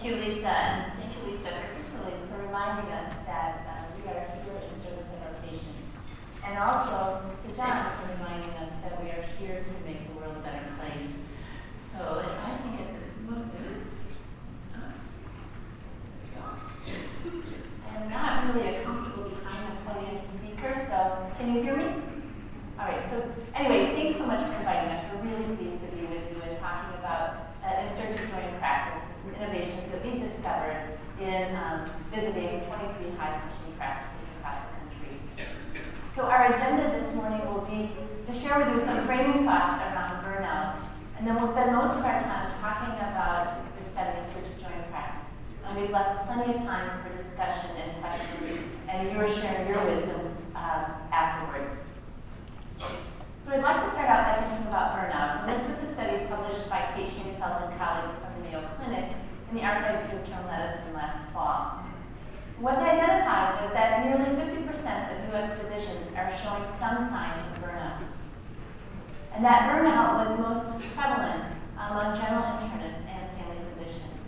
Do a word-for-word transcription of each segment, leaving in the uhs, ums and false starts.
Thank you, Lisa, and thank you, Lisa, particularly for reminding us that uh, we are here in service of our patients. And also to John for reminding us that we are here to make the world a better place. So if I can get this moving. Uh, there we go. I'm not really comfortable behind the podium speaker, so can you hear me? All right, so anyway, thanks so much for inviting us. We're really pleased to be with you and talking about uh, in-surgery joint practice, some innovations that we discovered in um, visiting twenty-three high-functioning practices across the country. So our agenda this morning will be to share with you some framing thoughts around burnout, and then we'll spend most of our time talking about the study of in-surgery joint practice. And we've left plenty of time for discussion and questions, and you're sharing your wisdom um, afterward. So I'd like to start out by thinking about burnout. And this is a study published by Kate Shamefeld and colleagues from the Mayo Clinic in the Archives of Internal Medicine last fall. What they identified was that nearly fifty percent of U S physicians are showing some signs of burnout. And that burnout was most prevalent among general internists and family physicians.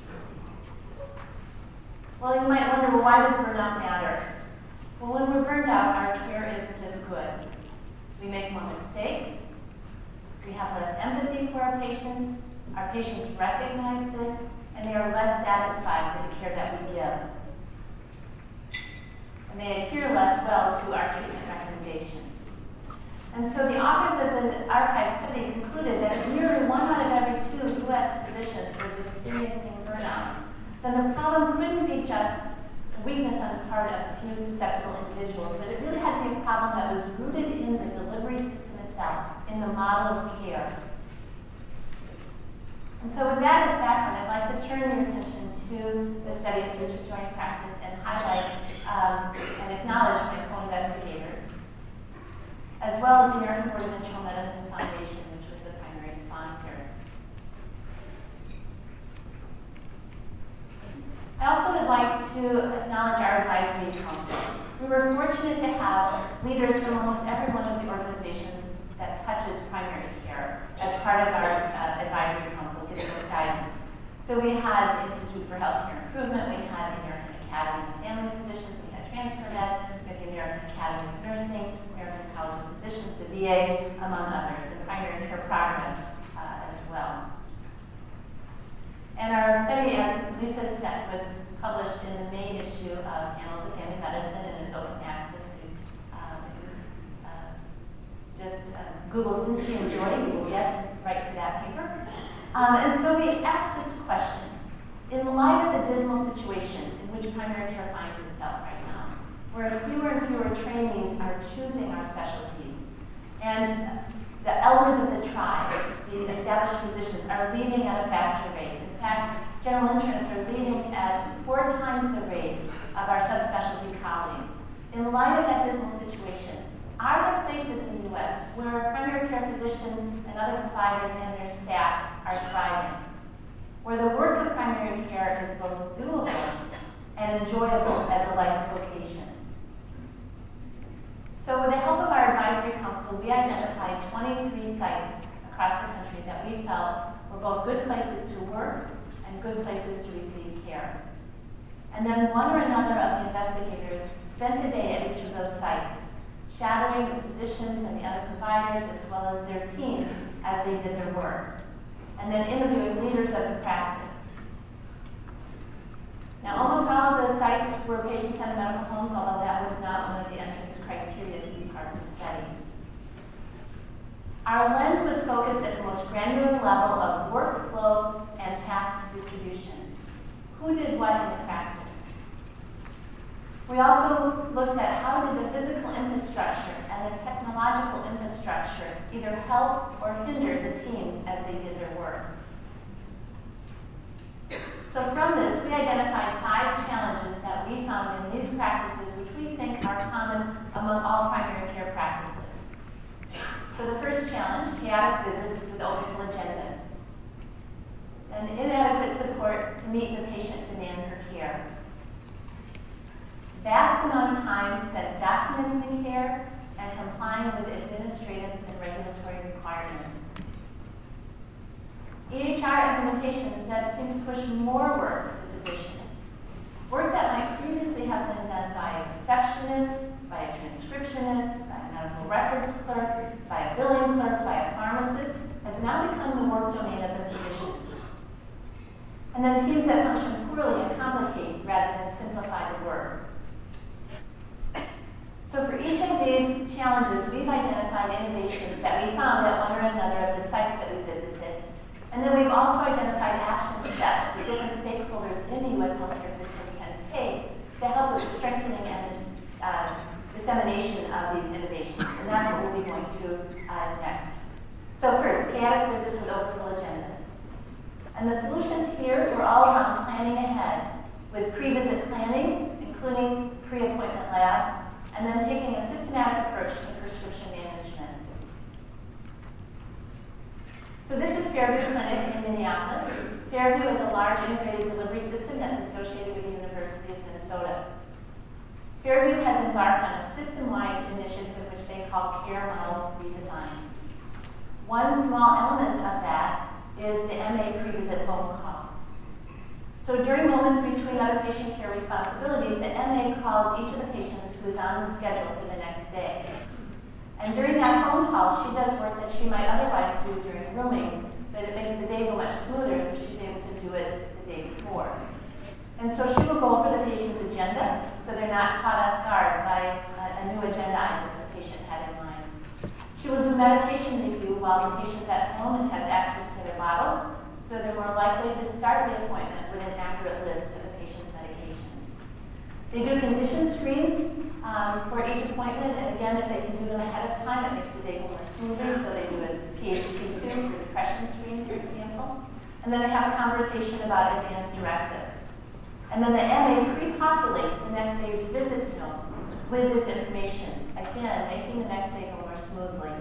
Well, you might wonder, well, why does burnout matter? Well, when we're burned out, our care isn't as good. We make more mistakes. We have less empathy for our patients. Our patients recognize this, and they are less satisfied with the care that we give. And they adhere less well to our treatment recommendations. And so the authors of the archive study concluded that if nearly one out of every two U S physicians was experiencing burnout, then the problem couldn't be just weakness on the part of a few skeptical individuals, but it really had to be a problem that was rooted in the delivery system itself, in the model of care. And so with that as background, I'd like to turn your attention to the study of in-surgery joint practice and highlight um, and acknowledge my co-investigators, as well as the American Board of Internal Medicine Foundation, which was the primary sponsor. I also would like to acknowledge our advisory council. We were fortunate to have leaders from almost every one of the organizations that touches primary care as part of our uh, advisory council giving us guidance. So we had the Institute for Healthcare Improvement, we had the American Academy of Family Physicians, we had TransferMed, we had the American Academy of Nursing, American College of Physicians, the V A, among others, and Primary Care Progress uh, as well. And our study, as Lisa said, was published in the May issue of Annals of Family Medicine and is open access. To, um, uh, just uh, Google Cincy and Joy, you will get right to that paper. Um, and so we asked this question. In light of the dismal situation in which primary care finds itself right now, where fewer and fewer trainees are choosing our specialties, and the elders of the tribe, the established physicians, are leaving at a faster rate. In fact, general internists are leaving at four times the rate of our subspecialty colleagues. In light of that dismal situation, are there places in the U S where primary care physicians and other providers and their staff are thriving, where the work of primary care is both doable and enjoyable as a life's vocation? So with the help of our advisory council, we identified twenty-three sites across the country that we felt were both good places to work and good places to receive care. And then one or another of the investigators spent a day at each of those sites, shadowing the physicians and the other providers as well as their teams as they did their work, and then interviewing leaders of the practice. Now, almost all of the sites were patient-centered medical homes, although that was not one of the entrance criteria to be part of the study. Our lens was focused at the most granular level of workflow and task distribution. Who did what in practice? We also looked at how did the physical infrastructure and the technological infrastructure either help or hinder the teams as they did their work. So from this, we identified five challenges that we found in these practices, which we think are common among all primary care practices. So the first challenge, chaotic visits with multiple agendas, and inadequate support to meet the patient demand for care. Vast amount of time spent documenting the care and complying with administrative and regulatory requirements. E H R implementation instead seems to push more work to the physician. Work that might previously have been done by a receptionist, by a transcriptionist, by a medical records clerk, by a billing clerk, by a pharmacist, has now become the work domain of the physician. And then teams that function poorly and complicate rather than simplify the work. So for each of these challenges, we've identified innovations that we found at one or another of the sites that we visited. And then we've also identified action steps that different stakeholders in the U S healthcare system can take to help with the strengthening and uh, dissemination of these innovations. And that's what we'll be going through uh, next. So first, chaotic visits with overfull agendas. And the solutions here were all around planning ahead with pre-visit planning, including pre-appointment lab, and then taking a systematic approach to prescription management. So this is Fairview Clinic in Minneapolis. Fairview is a large integrated delivery system that's associated with the University of Minnesota. Fairview has embarked on a system-wide initiative which they call Care Model Redesign. One small element of that is the M A pre-visit phone call. So during moments between other patient care responsibilities, the M A calls each of the patients who is on the schedule for the next day. And during that phone call, she does work that she might otherwise do during rooming, but it makes the day go much smoother if she's able to do it the day before. And so she will go over the patient's agenda, so they're not caught off guard by a, a new agenda item that the patient had in mind. She will do medication review while the patient's at home and has access to their bottles, so they're more likely to start the appointment with an accurate list of the patient's medications. They do condition screens um, for each appointment, and again, if they can do them ahead of time, it makes the day go more smoothly, so they do a T H C two for depression screen, for example. And then they have a conversation about advanced directives. And then the M A pre-populates the next day's visit note with this information, again, making the next day go more smoothly.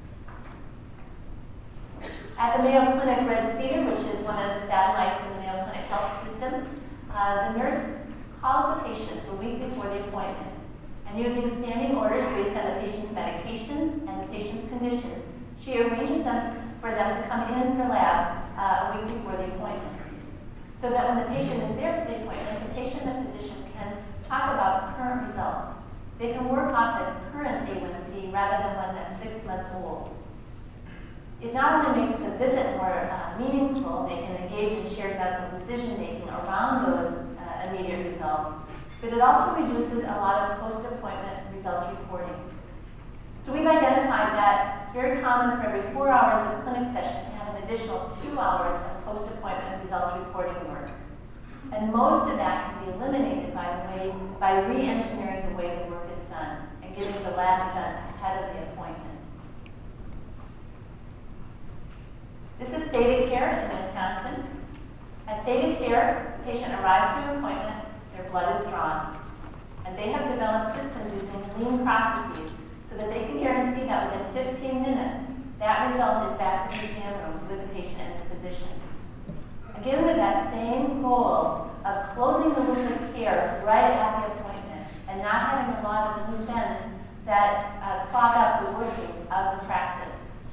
At the Mayo Clinic Red Cedar, which is one of the satellites in the Mayo Clinic health system, uh, the nurse calls the patient a week before the appointment, and using standing orders based on the patient's medications and the patient's conditions, she arranges them for them to come in for lab uh, a week before the appointment, so that when the patient is there for the appointment, the patient and the physician can talk about current results. They can work off the current A one C rather than one that's six months old. It not only makes the visit more uh, meaningful, they can engage in shared medical decision-making around those uh, immediate results, but it also reduces a lot of post-appointment results reporting. So we've identified that it's very common for every four hours of clinic session to have an additional two hours of post-appointment results reporting work. And most of that can be eliminated by, the way, by re-engineering the way the work is done and getting the labs done ahead of the appointment. This is Theta Care in Wisconsin. At Theta Care, the patient arrives to an appointment, their blood is drawn, and they have developed systems using lean processes so that they can guarantee that within fifteen minutes, that result is back in the exam room with the patient and the physician. Again, with that same goal of closing the loop of care right at the appointment and not having a lot of loose ends that uh, clog up the workings of the practice.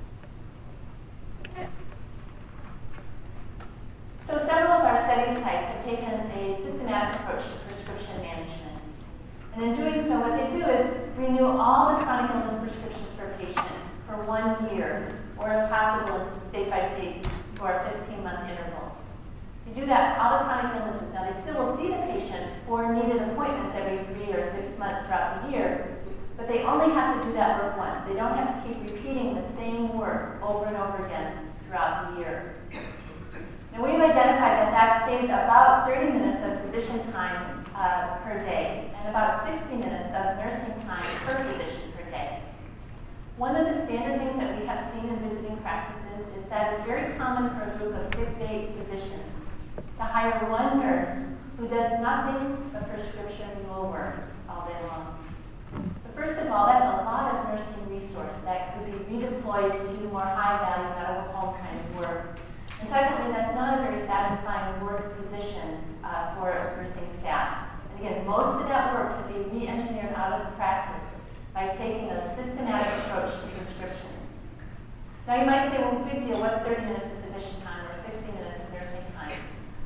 So several of our study sites have taken a systematic approach to prescription management. And in doing so, what they do is renew all the chronic illness prescriptions for patients for one year, or if possible, state by state, for a fifteen-month interval. They do that for all the chronic illnesses. Now, they still will see the patient for needed appointments every three or six months throughout the year, but they only have to do that work once. They don't have to keep repeating the same work over and over again throughout the year. Now, we've identified that that saves about thirty minutes of physician time uh, per day and about sixty minutes of nursing time per physician per day. One of the standard things that we have seen in visiting practices is that it's very common for a group of six to eight physicians to hire one nurse who does nothing but prescription renewal work all day long. So first of all, that's a lot of nursing resource that could be redeployed to more high-value medical home kind of work. And secondly, that's not a very satisfying work position uh, for nursing staff. And again, most of that work can be re-engineered out of the practice by taking a systematic approach to prescriptions. Now you might say, well, big deal, what's thirty minutes of physician time or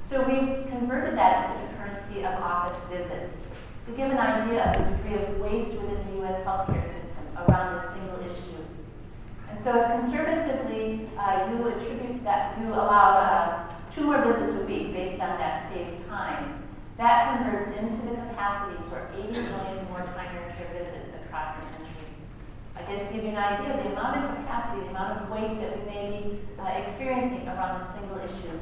So we've converted that into the currency of office visits to give an idea of the degree of waste within the U S healthcare system around a single issue. And so if conservatively uh, you attribute that, you allow uh, two more visits a week based on that saved time, that converts into the capacity for eighty million more primary care visits across the country. Again, to give you an idea of the amount of capacity, the amount of waste that we may be uh, experiencing around a single issue.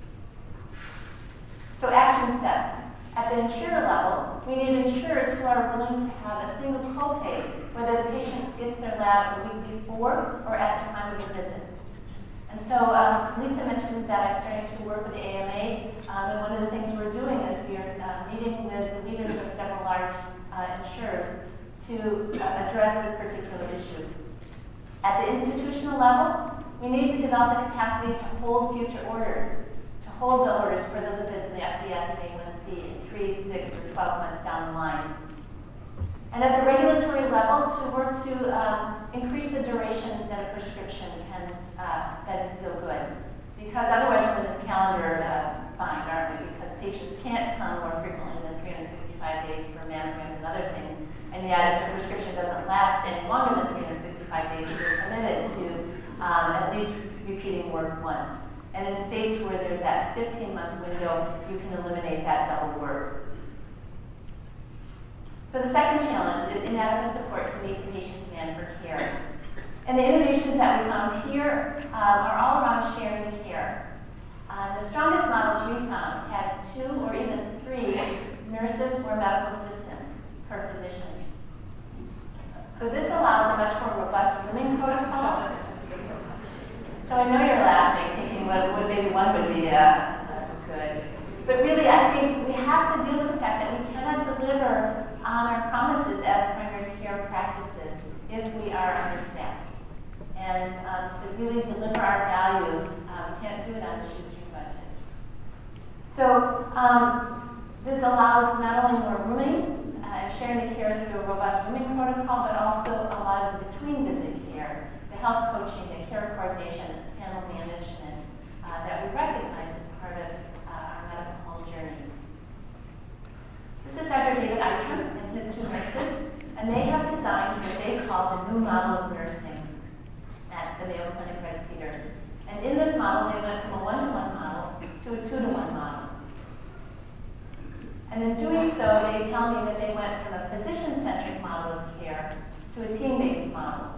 So action steps. At the insurer level, we need insurers who are willing to have a single copay, whether the patient gets their lab a week before or at the time of the visit. And so um, Lisa mentioned that I'm starting to work with the A M A, um, and one of the things we're doing is we're uh, meeting with the leaders of several large uh, insurers to uh, address this particular issue. At the institutional level, we need to develop the capacity to hold future orders, to hold the orders for the lipids the F D S may want to see in three, six, or twelve months down the line. And at the regulatory level, to work to um, increase the duration that a prescription can, uh, that is still good. Because otherwise we're in this calendar uh, bind, aren't we? Because patients can't come more frequently than three hundred sixty-five days for mammograms and other things. And yet if the prescription doesn't last any longer than three hundred sixty-five days, we're committed to um, at least repeating work once. And in states where there's that fifteen month window, you can eliminate that double work. So the second challenge is inadequate support to meet the patient demand for care. And the innovations that we found here um, are all around sharing the care. Uh, the strongest models we found had two or even three nurses or medical assistants per physician. So this allows a much more robust rooming protocol. So I know you're laughing, thinking, well, well maybe one would be uh, good. But really, I think we have to deal with the fact that we cannot deliver on our promises as primary care practices if we are understaffed. And um, to really deliver our value, um, we can't do it on a shoestring budget. So um, this allows not only more rooming uh, and sharing the care through a robust rooming protocol, but also a lot of between-visit care, the health coaching, the care coordination, panel management uh, that we recognize as part of uh, our medical home journey. This is Doctor David Eitram and his two nurses, and they have designed what they call the new model of nursing at the Mayo Clinic Red Cedar. And in this model, they went from a one-to-one model to a two-to-one model. And in doing so, they tell me that they went from a physician-centric model of care to a team-based model.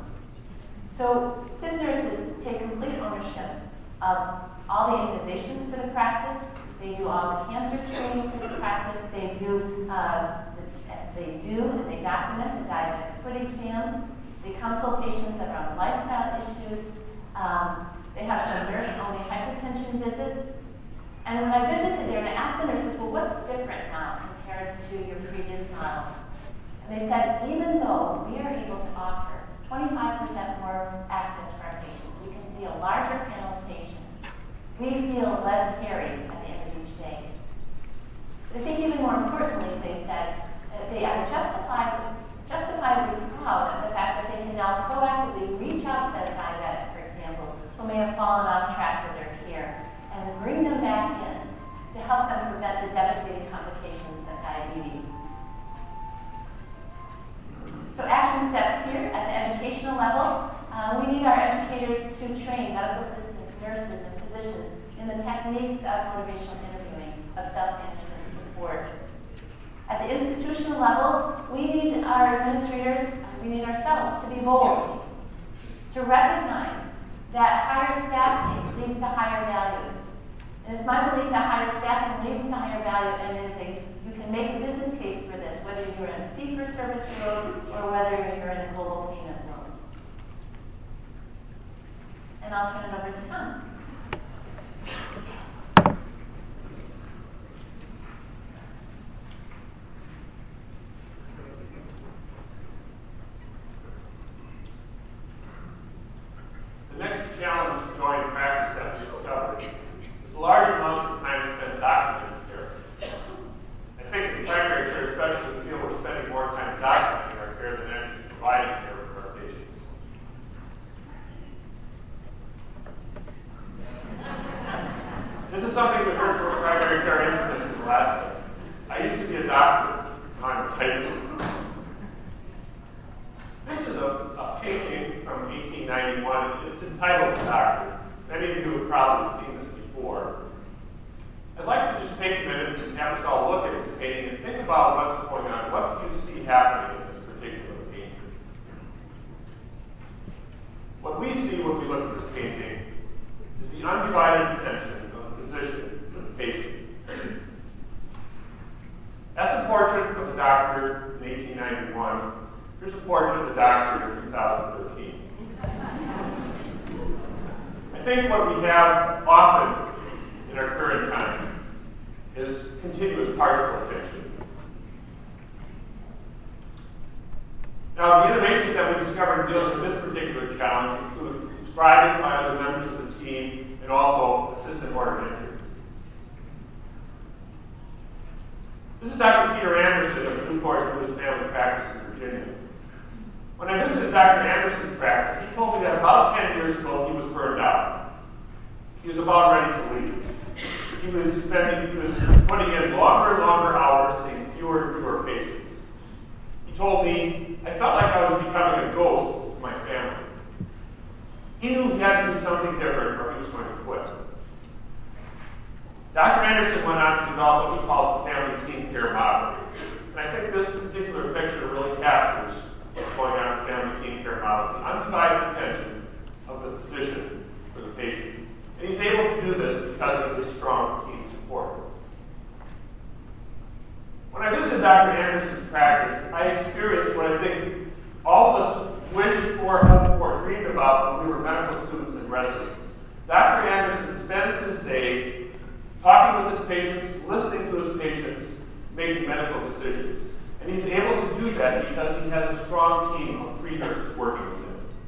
So his nurses take complete ownership of all the immunizations for the practice. They do all the cancer screening for the practice. They do, uh, they do and they document the diabetic foot exam. They consult patients around lifestyle issues. Um, they have some nurse-only hypertension visits. And when I visited there, and I asked the nurses, well, what's different now compared to your previous model? And they said, even though we are able to offer twenty-five percent more access for our patients, we can see a larger panel of patients, we feel less carried at the end of each day. But I think even more importantly, they said that they are justifiably, justifiably proud of the fact that they can now proactively reach out to a diabetic, for example, who may have fallen off track with their care, and bring them back in to help them prevent the devastating complications of diabetes. So action steps here at the educational level. Uh, we need our educators to train medical assistants, nurses, and physicians in the techniques of motivational interviewing, of self-management support. At the institutional level, we need our administrators, we need ourselves to be bold, to recognize that higher staffing leads to higher value. And it's my belief that higher staffing leads to higher value, and it is a, you can make a business case for this, whether you're in a fee-for-service world or whether you're in a global payment world. And I'll turn it over to Tom. The next challenge to join practice that we discovered is large amounts of time spent documenting care. I think in primary care, especially in the field, we're spending more time documenting our care than actually providing care for our patients. have us all look at this painting and think about what's going on. What do you see happening in this particular painting? What we see when we look at this painting is the undivided attention of the physician to the patient. That's a portrait of the doctor in eighteen ninety-one. Here's a portrait of the doctor in two thousand thirteen. I think what we have often in our current time is continuous partial attention. Now, the innovations that we discovered in dealing with this particular challenge include scribing by other members of the team and also assistant order entry. This is Doctor Peter Anderson of Newport News Family Practice in Virginia. When I visited Doctor Anderson's practice, he told me that about ten years ago he was burned out. He was about ready to leave. He was spending, he was putting in longer and longer hours, seeing fewer and fewer patients. He told me, I felt like I was becoming a ghost to my family. He knew he had to do something different or he was going to quit. Doctor Anderson went on to develop what he calls the family team care model. And I think this particular picture really captures what's going on in the family team care model, the undivided attention of the physician for the patient. And he's able to do this because of his strong team support. When I visited Doctor Anderson's practice, I experienced what I think all of us wished for, hoped for, dreamed about when we were medical students and residents. Doctor Anderson spends his day talking with his patients, listening to his patients, making medical decisions. And he's able to do that because he has a strong team of three nurses working with him.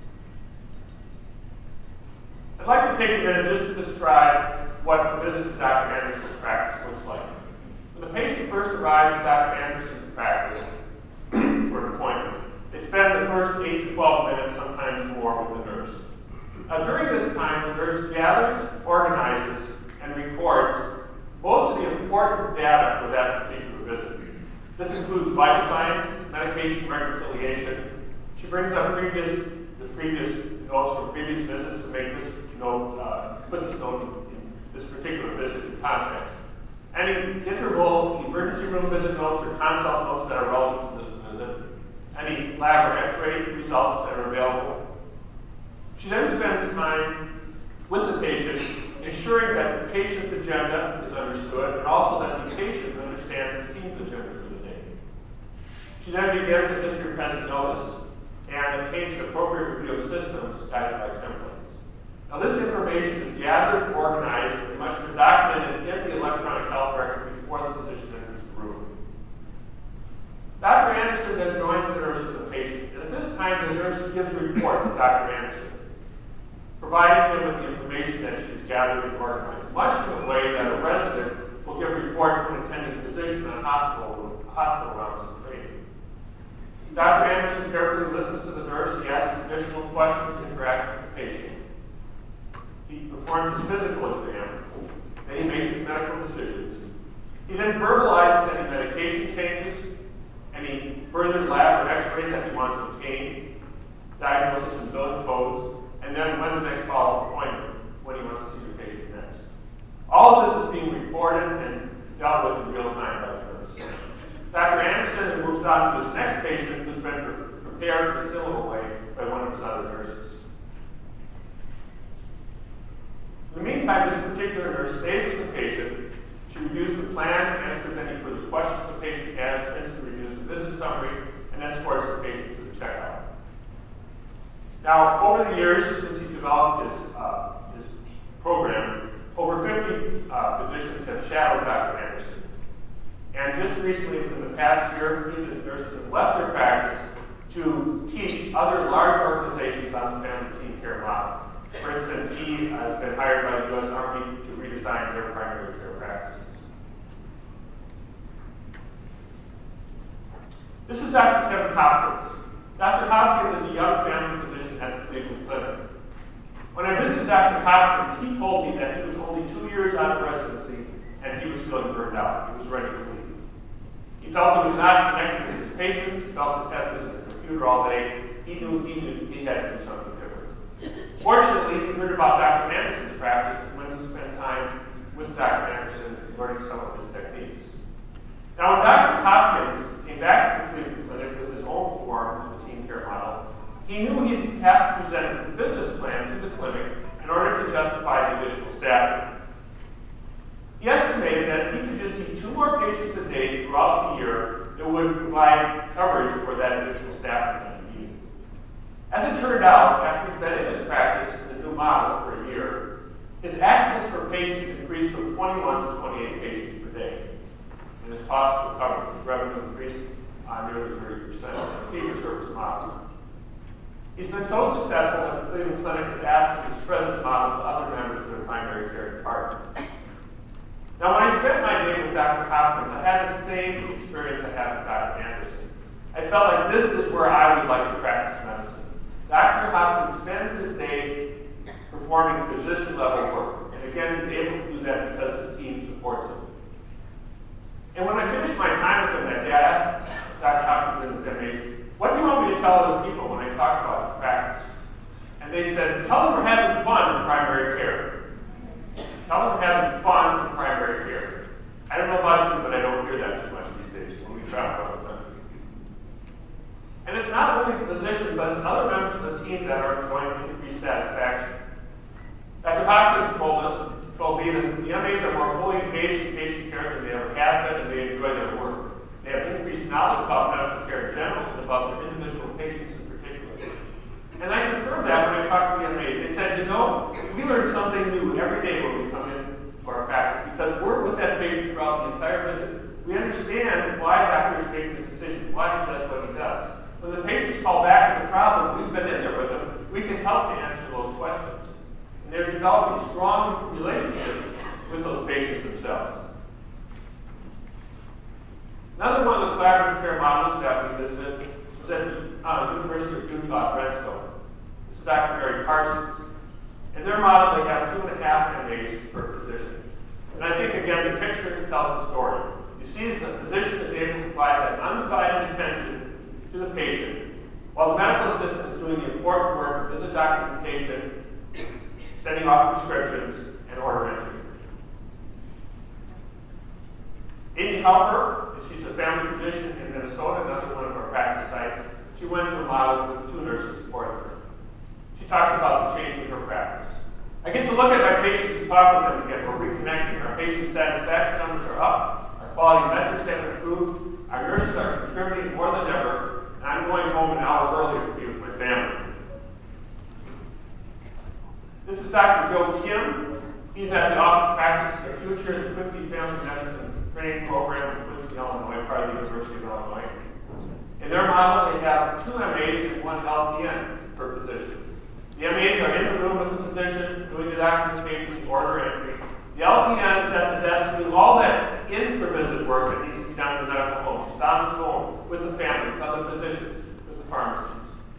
I'd like to take a minute just to describe what the visit to Doctor Anderson's practice looks like. When the patient first arrives at Doctor Anderson's practice for an appointment, they spend the first eight to twelve minutes, sometimes more, with the nurse. Now, during this time, the nurse gathers, organizes, and records most of the important data for that particular visit. This includes vital signs, medication reconciliation. She brings up previous, the previous notes from previous visits to make this note, uh, put this note in this particular visit in context. Any interval emergency room visit notes or consult notes that are relevant to this visit. Any lab or x-ray results that are available. She then spends time with the patient, ensuring that the patient's agenda is understood and also that the patient understands the team's agenda for the day. She then begins a history present notice and obtains the appropriate review of systems guided by templates. Now, this information is gathered, organized, and much documented in the electronic health record before the physician enters the room. Doctor Anderson then joins the nurse and the patient, and at this time the nurse gives a report to Doctor Anderson, providing him with the information that she's gathered and organized, much in the way that a resident will give a report to an attending physician on hospital, hospital rounds of training. Doctor Anderson carefully listens to the nurse, he asks additional questions, and interacts with the patient. He performs his physical exam, then he makes his medical decisions. He then verbalizes any medication changes, any further lab or x-ray that he wants to obtain, diagnosis and billing codes, and then when the next follow-up appointment, when he wants to see the patient next. All of this is being reported and dealt with in real time by the nurse. Doctor Anderson then moves on to his next patient who's been prepared in a similar way by one of his other nurses. In the meantime, this particular nurse stays with the patient. She reviews the plan, answers any further questions the patient has, and reviews the visit summary, and escorts the patient to the checkout. Now, over the years since he developed his, uh, his program, over fifty uh, physicians have shadowed Doctor Anderson. And just recently, within the past year, he and his nurses have left their practice to teach other large organizations on the family team care model. For instance, he has been hired by the U S Army to redesign their primary care practices. This is Doctor Kevin Hopkins. Doctor Hopkins is a young family physician at the Cleveland Clinic. When I visited Doctor Hopkins, he told me that he was only two years out of residency and he was feeling burned out. He was ready to leave. He felt he was not connected with his patients. He felt his head was in the computer all day. He knew he knew he had to do something different. Fortunately, he heard about Doctor Anderson's practice and went to spend time with Doctor Anderson learning some of his techniques. two more patients a day throughout the year, it would provide coverage for that additional staff that he needed. As it turned out, after he'd been in his practice in the new model for a year, his access for patients increased from twenty-one to twenty-eight patients per day. And his cost per coverage, his revenue increased uh, nearly thirty percent. Fee-for-service model. He's been so successful that the Cleveland Clinic has asked him to spread this model to other members of their primary care department. Now, when I spent my day with Doctor Hopkins, I had the same experience I had with Doctor Anderson. I felt like this is where I would like to practice medicine. Doctor Hopkins spends his day performing physician-level work, and again, he's able to do that because his team supports him. And when I finished my time with him that day, I asked Doctor Hopkins in his examination, what do you want me to tell other people when I talk about practice? And they said, tell them we're having fun in primary care. Tell them we're having fun in primary care. I don't know about you, but I don't hear that too much these days when we travel around the country. And it's not only the physician, but it's other members of the team that are enjoying increased satisfaction. Doctor Hopkins told us, told me that the M As are more fully engaged in patient care than they ever have been, and they enjoy their work. They have increased knowledge about medical care in general and about their individual patients in particular. And I confirmed that when I talked to the M As. They said, you know, we learn something new every day when we come in for our practice because we're with that patient throughout the entire visit. We understand why the doctor is making the decision, why he does what he does. When the patients call back with a problem, we've been in there with them, we can help to answer those questions. And they're developing strong relationships with those patients themselves. Another one of the collaborative care models that we visited was at the uh, University of Utah at Redstone. This is Doctor Mary Parsons. In their model, they have two and a half M As per physician. And I think, again, the picture tells the story. You see that the physician is able to provide that undivided attention to the patient, while the medical assistant is doing the important work of visit documentation, sending off prescriptions, and order entry. Amy Halper, she's a family physician in Minnesota, another one of our practice sites. She went to a model with two nurses supporting her. She talks about the change in her practice. I get to look at my patients and talk with them again. We're reconnecting. Our patient satisfaction numbers are up. Our quality metrics have improved. Our nurses are contributing more than ever. And I'm going home an hour earlier to be with my family. This is Doctor Joe Kim. He's at the Office of Practice of the Future in the Quincy Family Medicine Training Program in Quincy, Illinois, part of the University of Illinois. In their model, they have two M As and one L P N per physician. The M As are in the room with the physician, doing the documentation, order entry. The L P N is at the desk doing all that intra-visit work that needs to be done in the medical home. She's on the phone with the family, with other physicians, with the pharmacists.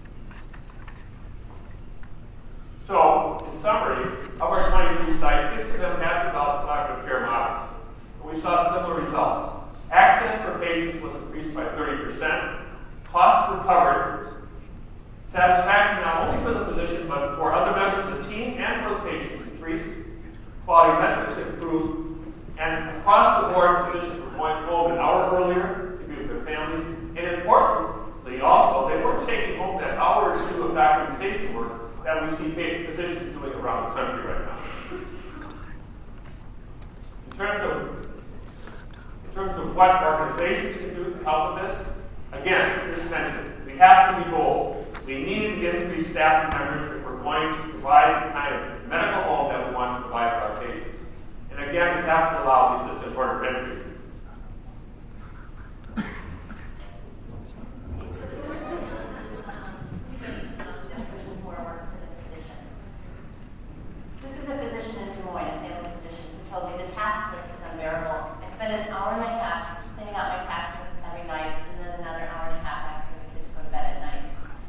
So, in summary, of our twenty-two sites, six of them have developed collaborative care models. And we saw similar results. Access for patients was increased by thirty percent. Costs were covered. Satisfaction not only for the physician, but for other members of the team and for the patients increased. Quality metrics improved. And across the board, physicians were going home an hour earlier to be with their families. And importantly, also, they weren't taking home that hour or two of documentation work that we see physicians doing around the country right now. In terms of, in terms of what organizations can do to help with this, again, as mentioned, we have to be bold. We need to increase staff members if we're going to provide the kind of medical home that we want to provide for our patients. And again, we have to allow the assistant order of entry. This is a physician in Des Moines, a family physician, who told me the task list is unbearable. I spend an hour and a half cleaning out my task list every night, and then another hour and a half after the kids go to bed at night.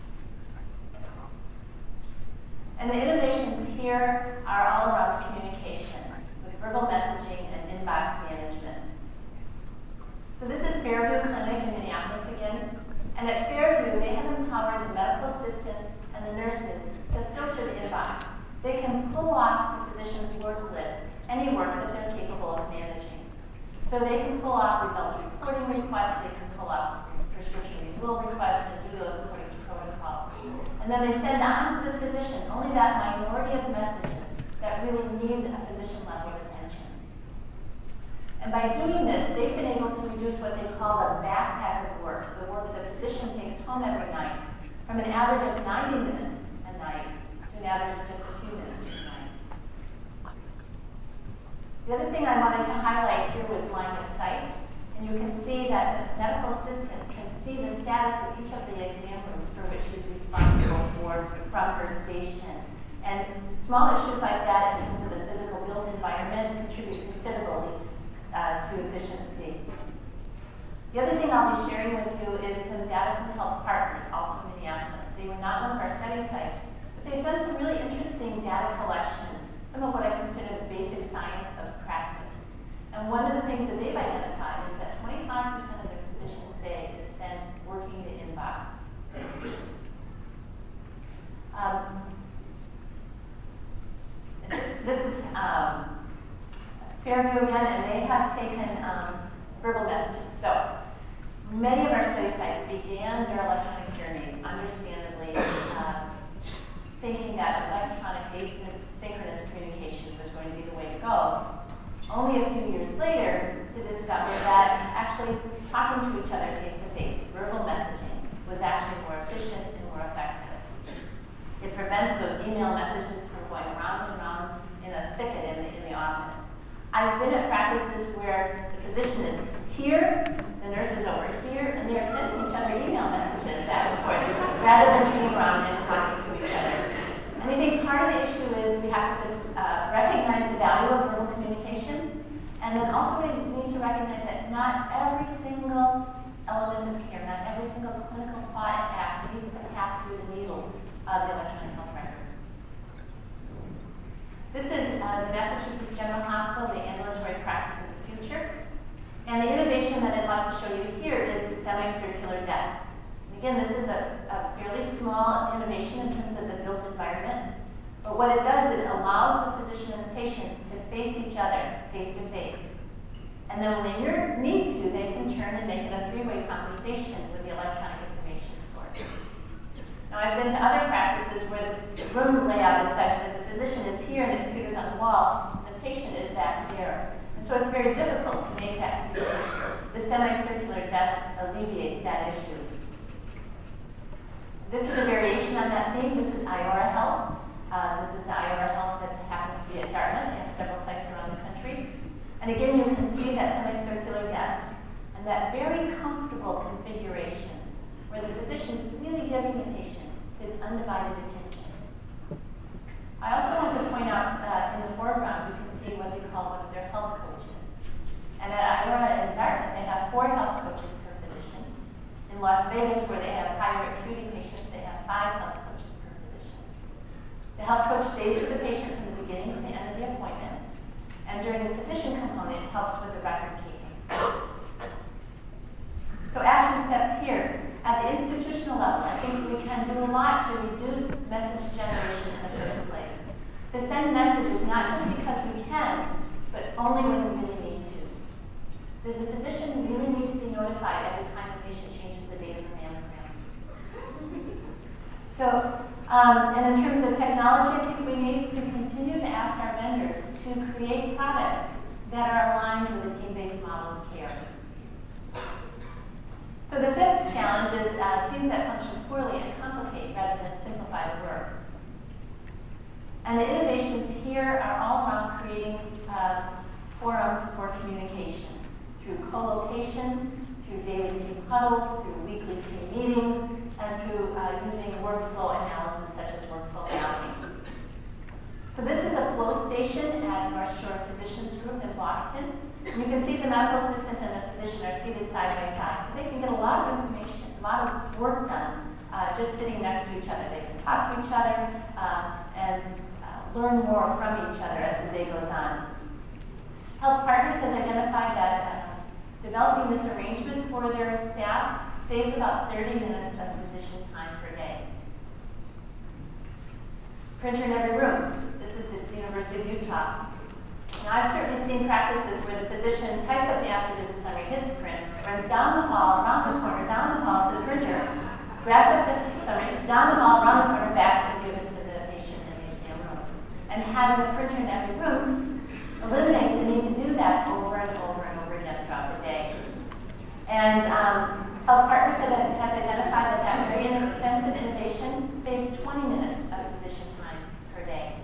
And the innovations here are all around communication, with verbal messaging and inbox management. So this is Fairview Clinic in Minneapolis again. And at Fairview, they have empowered the medical assistants and the nurses to filter the inbox. They can pull off the physician's work list, any work that they're capable of managing. So they can pull off results reporting requests, they can pull off prescription renewal requests and do those according to protocol. And then they send on to the physician only that minority of messages that really need a physician level attention. And by doing this, they've been able to reduce what they call the backpack of work, the work the physician takes home every night, from an average of ninety minutes a night to an average of just a few minutes a night. The other thing I wanted to highlight here was line of sight. And you can see that the medical assistant can see the status of each of the exam rooms for which she's responsible for from her station. And small issues like that in terms of the physical built environment contribute considerably uh, to efficiency. The other thing I'll be sharing with you is some data from Health Partners, also in Minneapolis. They were not one of our study sites, but they've done some really interesting data collection, some of what I consider the basic science of practice. And one of the things that they've identified is that twenty-five percent of their physicians say is spent working the inbox. Um, this, this is um, Fairview again, and they have taken um, verbal messages. So many of our study sites began their electronic journeys, understandably, uh, thinking that electronic asynchronous communication was going to be the way to go. Only a few years later to discover that actually talking to each other face-to-face, verbal messaging, was actually more efficient and more effective. It prevents those email messages from going around and around in a thicket in the, in the office. I've been at practices where the physician is here, the nurse is over here, and they are sending each other email messages back and forth, rather than turning around and talking to each other. And I think part of the issue is we have to just uh, recognize the value of verbal communication, and then also we need to recognize that not every single element of care, not every single clinical thought act needs to pass through the needle of the electronic health record. This is uh, the Massachusetts General Hospital, the ambulatory practice of the future. And the innovation that I'd like to show you here is the semicircular desk. And again, this is a, a fairly small innovation in terms of the built environment. But what it does, it allows the physician and the patient to face each other face to face. And then when they need to, they can turn and make it a three-way conversation with the electronic information source. Now, I've been to other practices where the room layout is such that the physician is here and the computer's on the wall, and the patient is back there. And so it's very difficult to make that communication. The semicircular desk alleviates that issue. This is a variation on that theme. This is Iora Health. Uh, this is the Iora Health that happens to be at Dartmouth. They have several sites around the country. And again, you can see that semicircular desk and that very comfortable configuration where the physician is really giving the patient his undivided attention. I also want to point out that in the foreground, you can see what they call one of their health coaches. And at Iora in Dartmouth, they have four health coaches per physician. In Las Vegas, where they have higher acuity patients, they have five health coaches per physician. The health coach stays with the patient from the beginning to the end of the appointment. And during the physician component, helps with the record keeping. So action steps here. At the institutional level, I think we can do a lot to reduce message generation in the first place. To send messages not just because we can, but only when we really need to. Does the physician really need to be notified every time the patient changes the date of the mammogram? So, um, and in terms of technology, I think we need to continue to ask our vendors to create products that are aligned with a team-based model of care. So the fifth challenge is uh, teams that function poorly and complicate rather than simplify the work. And the innovations here are all around creating uh, forums for communication through co-location, through daily team huddles, through weekly team meetings, and through uh, using workflow analysis such as workflow mapping. So this is a flow station at North Shore Physicians Group in Boston. You can see the medical assistant and the physician are seated side by side. So they can get a lot of information, a lot of work done uh, just sitting next to each other. They can talk to each other uh, and uh, learn more from each other as the day goes on. Health Partners has identified that uh, developing this arrangement for their staff saves about thirty minutes of physician time per day. Printer in every room. This is at the University of Utah. Now, I've certainly seen practices where the physician types up the after-visit summary, hits print, runs down the hall, around the corner, down the hall to the printer, grabs up this summary, down the hall, around the corner, back to give it to the patient in the exam room. And having a printer in every room eliminates the need to do that over and over and And um, Health Partners has identified that that very inexpensive innovation saves twenty minutes of physician time per day.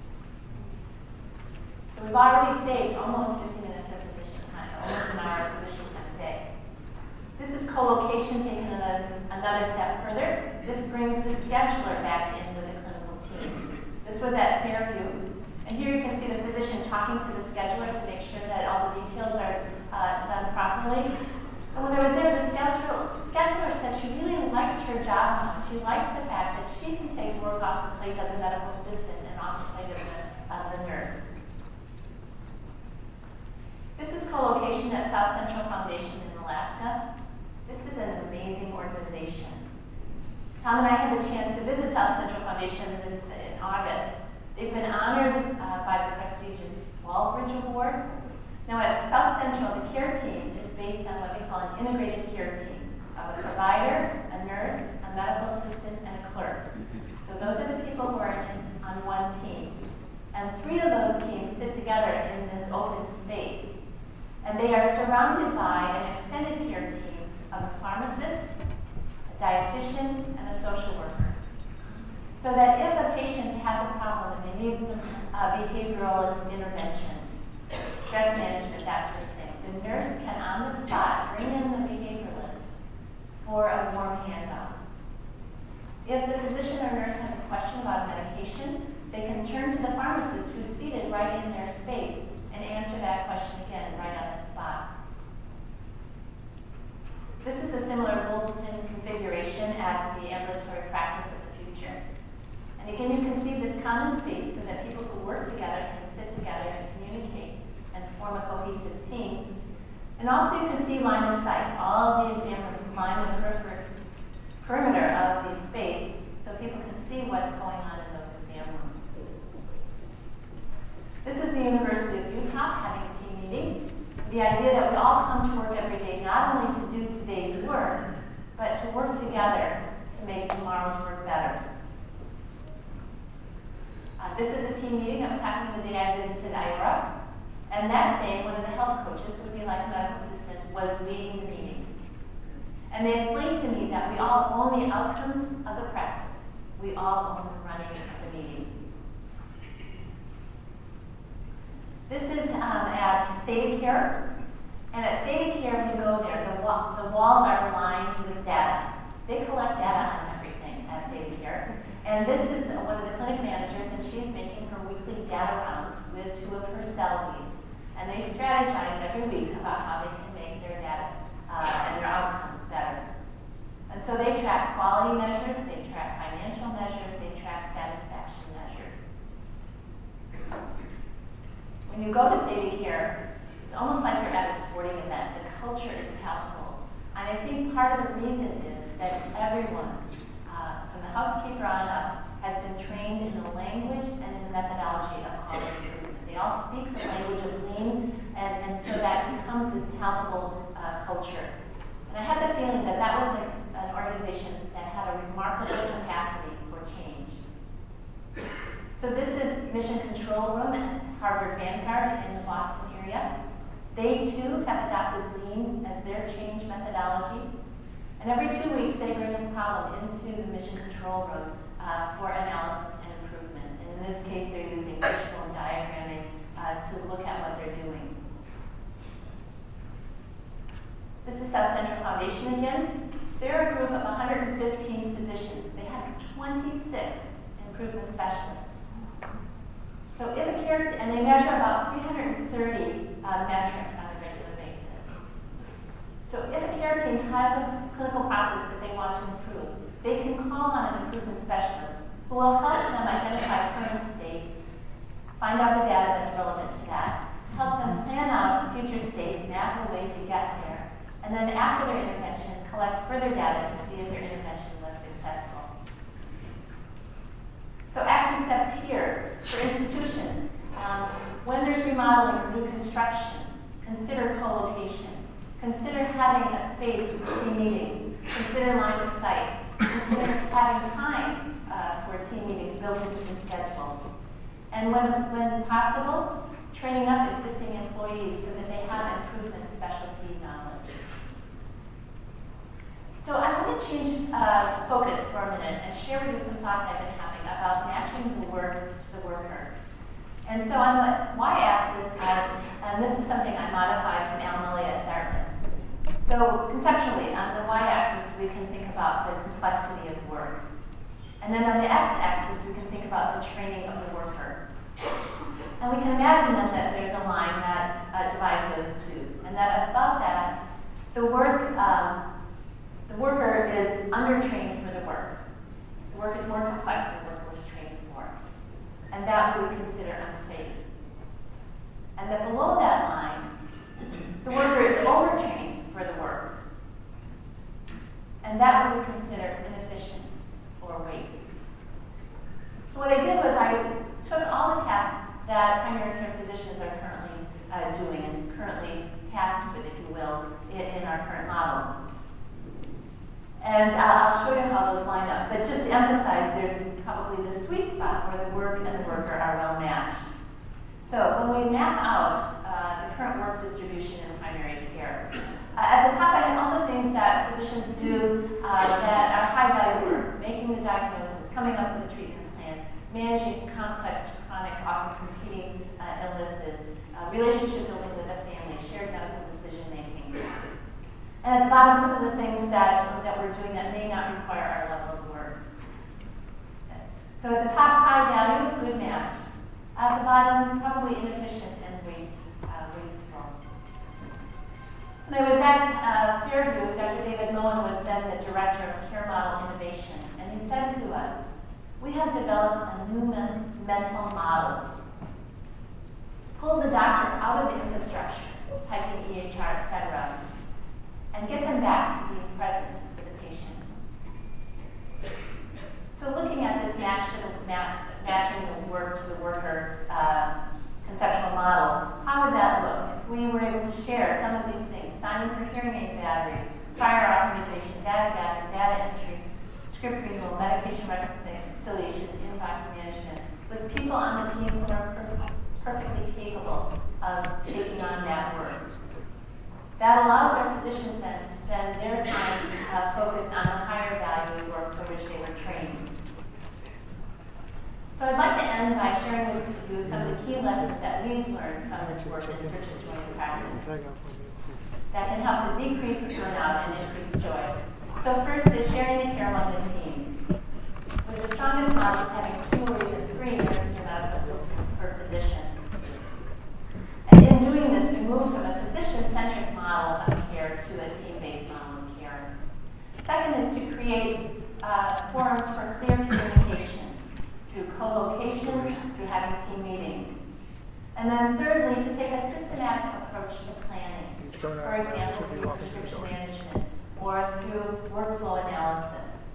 So we've already saved almost fifty minutes of physician time, almost an hour of physician time a day. This is co-location taken another, another step further. This brings the scheduler back in with the clinical team. This was at Fairview. And here you can see the physician talking to the scheduler to make sure that all the details are uh, done properly. And when I was there, the scheduler, scheduler said she really likes her job now. She likes the fact that she can take work off the plate of the medical assistant and off the plate of the, uh, the nurse. This is co-location at South Central Foundation in Alaska. This is an amazing organization. Tom and I had the chance to visit South Central Foundation this, in August. They've been honored uh, by the prestigious Walbridge Award. Now at South Central, the care team is based on what they call an integrated care team of a provider, a nurse, a medical assistant, and a clerk. So those are the people who are in, on one team. And three of those teams sit together in this open space. And they are surrounded by an extended care team of a pharmacist, a dietitian, and a social worker. So that if a patient has a problem and they need some uh, behavioralist intervention, stress management, that sort of thing, the nurse can on the spot bring in the behavioralist for a warm handout. If the physician or nurse has a question about medication, they can turn to the pharmacist who's seated right in their space and answer that question again right on the spot. This is a similar bulletin configuration at the ambulatory practice of the future. And again, you can see this common space so that people who work together can sit together and communicate and form a cohesive team. And also you can see line of sight. All of the examiners line the perimeter, perimeter of the space so people can see what's going on in those exam rooms. This is the University of Utah having a team meeting. The idea that we all come to work every day not only to do today's work, but to work together to make tomorrow's work better. Uh, this is a team meeting. I was talking the day I visited I R A. And that day, one of the health coaches, would be like a medical assistant, was leading the meeting. And they explained to me that we all own the outcomes of the practice. We all own the running of the meeting. This is um, at ThedaCare. And at ThedaCare, when you go there, the, wa the walls are lined with data. They collect data on everything at ThedaCare. And this is one of the clinic managers, and she's making her weekly data rounds with two of her cell leads. And they strategize every week about how they can make their data uh, and their outcomes better. And so they track quality measures, they track financial measures, they track satisfaction measures. When you go to ThedaCare, it's almost like you're at a sporting event. The culture is palpable. And I think part of the reason is that everyone, uh, from the housekeeper on up, has been trained in the language and in the methodology of quality improvement. They all speak the language of lean, and, and so that becomes this palpable uh, culture. And I had the feeling that that was a, an organization that had a remarkable capacity for change. So this is Mission Control Room at Harvard Vanguard in the Boston area. They too have adopted lean as their change methodology. And every two weeks they bring a problem into the Mission Control Room uh, for analysis and improvement. And in this case, they're using visual diagramming uh, to look at what they're doing. This is South Central Foundation again. They're a group of one hundred fifteen physicians. They have twenty-six improvement specialists. So if a care, and they measure about three hundred thirty uh, metrics on a regular basis. So if a care team has a clinical process that they want to improve, they can call on an improvement specialist who will help them identify current state, find out the data that's relevant to that, help them plan out the future state, map a way to get there, and then after their intervention, collect further data to see if their intervention was successful. So action steps here for institutions. Um, when there's remodeling or new construction, consider co-location. Consider having a space for team meetings. Consider line of sight. Consider having time uh, for team meetings built into the schedule. And when, when possible, training up existing employees so that they have improvement specialty knowledge. uh, focus for a minute and share with you some thoughts I've been having about matching the work to the worker. And so on the y-axis, uh, and this is something I modified from Al Mully at Dartmouth. So conceptually, on the y-axis, we can think about the complexity of work. And then on the x-axis, we can think about the training of the worker. And we can imagine then that there's a line that uh, divides those two. And that above that, the work, um, the worker is undertrained for the work. The work is more complex than the worker was trained for. And that we would consider unsafe. And then below that line, the worker is overtrained for the work. And that we would consider inefficient or waste. So what I did was I took all the tasks that primary care physicians are currently uh, doing and currently tasked with, if you will, in, in our current models. And uh, I'll show you how those line up. But just to emphasize, there's probably the sweet spot where the work and the worker are well matched. So when we map out uh, the current work distribution in primary care, uh, at the top I have all the things that physicians do uh, that are high value work, making the diagnosis, coming up with a treatment plan, managing complex, chronic, often competing uh, illnesses, uh, relationship building with a family, shared medical decision making. And at the bottom, some of the things that, that we're doing that may not require our level of work. Okay. So at the top, high value, good match. At the bottom, probably inefficient and waste, uh, wasteful. When I was at uh, Fairview, Doctor David Moen was then the director of Care Model Innovation, and he said to us, we have developed a new men- mental model. Pull the doctor out of the infrastructure, typing E H R, et cetera, and get them back to being present for the patient. So looking at this match to the, match, matching the work to the worker uh, conceptual model, how would that look if we were able to share some of these things, signing for hearing aid batteries, prior authorization, data gathering, data entry, script renewal, medication reconciliation, inbox management, with people on the team who are per- perfectly capable of taking on that work. That allows our physicians then to spend their time uh, focused on the higher value work for which they were trained. So I'd like to end by sharing with you some of the key lessons that we've learned from this work in Search and Joy practice that can help to decrease burnout and increase joy. So first is sharing the care among the team. With the strongest model having two or even three nurses and medical assistants per physician. And in doing this, we moved from a physician-centric model of care to a team-based model of care. Second is to create uh, forums for clear communication through co-location, through having team meetings. And then thirdly, to take a systematic approach to planning. For example, through prescription management or through workflow analysis.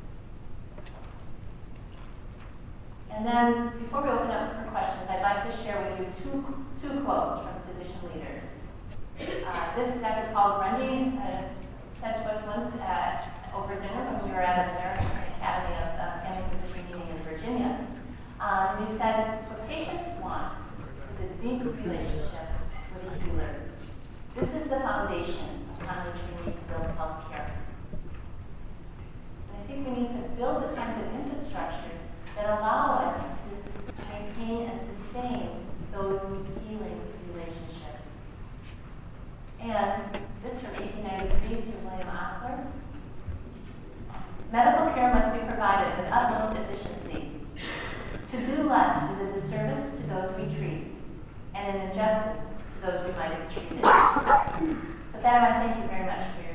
And then, before we open up for questions, I'd like to share with you two, two quotes from physician leaders. Uh, this Doctor Paul Grundy uh, said to us once at, over dinner when we were at an American Academy of uh, Family Physician meeting in Virginia. Um, he said, what patients want is a deep relationship with a healer. This is the foundation upon which we need to build healthcare. And I think we need to build the kinds of infrastructure that allow us to maintain and sustain those healing relationships. And this from eighteen ninety-three to William Osler. Medical care must be provided with utmost efficiency. To do less is a disservice to those we treat, and an injustice to those we might have treated. With that, I thank you very much for your